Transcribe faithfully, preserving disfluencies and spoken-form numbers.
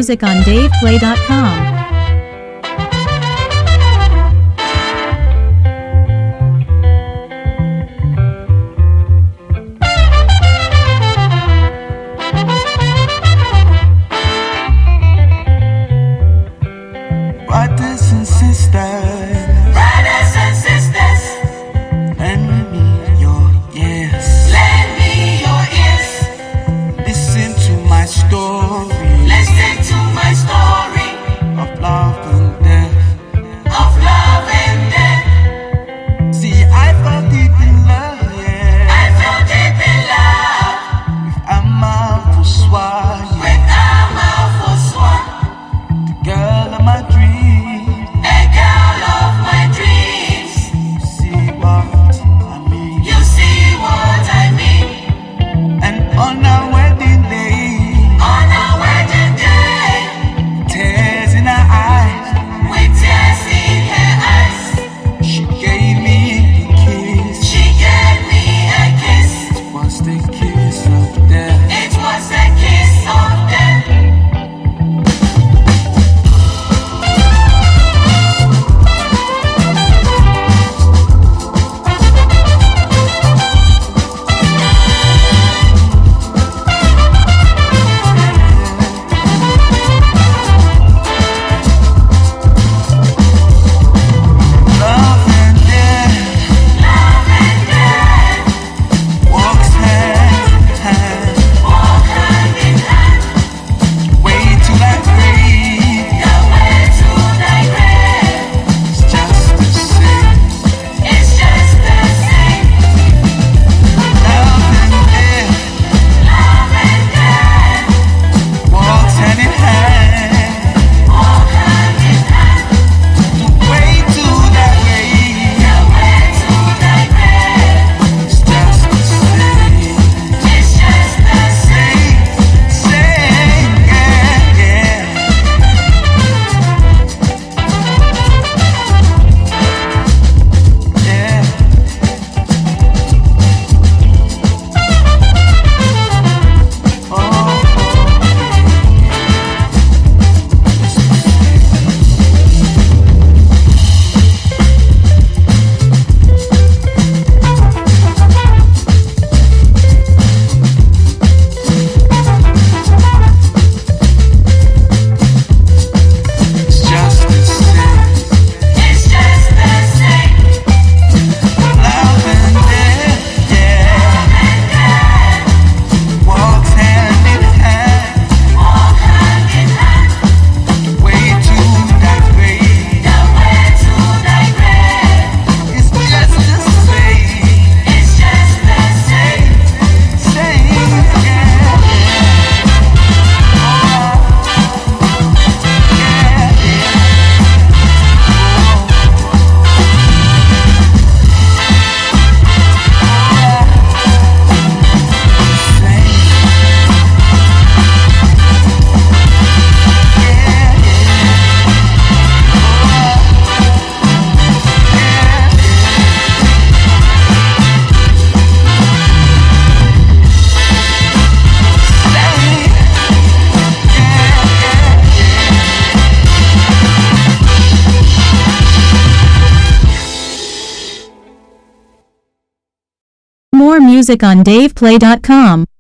music on dave play dot com. Brothers and sisters, brothers and sisters, lend me your ears. lend me your ears. Listen to my story Listen to my story of love and death. of love and death. See, I felt deep in love, yeah. I fell deep in love I'm out for swag, with Ama Foswa, the girl of my dreams. a girl of my dreams. See what I mean? You see what I mean? And on our wedding day, On our wedding day, tears in her eyes, with tears in her eyes, she gave me a kiss. she gave me a kiss. It was the kiss of death. It was a kiss of death. Love and death Love and death walks hand in hand. walk hand in hand. Way to that grave, The way to thy grave it's just the same. is just the same. Love and death Love and death walks hand in hand. walk hand in hand. The way to that grave, The way to thy grave it's just the same. is just the same. Same, yeah, yeah. Yeah. Oh, it's just the same. It's just the same. Love and death, yeah, And death walks hand in hand. walk hand in hand. Way to that grave, The way to thy grave it's just the same. is just the same. Same, yeah, yeah. Yeah, yeah. Same. Yeah, More music on dave play dot com.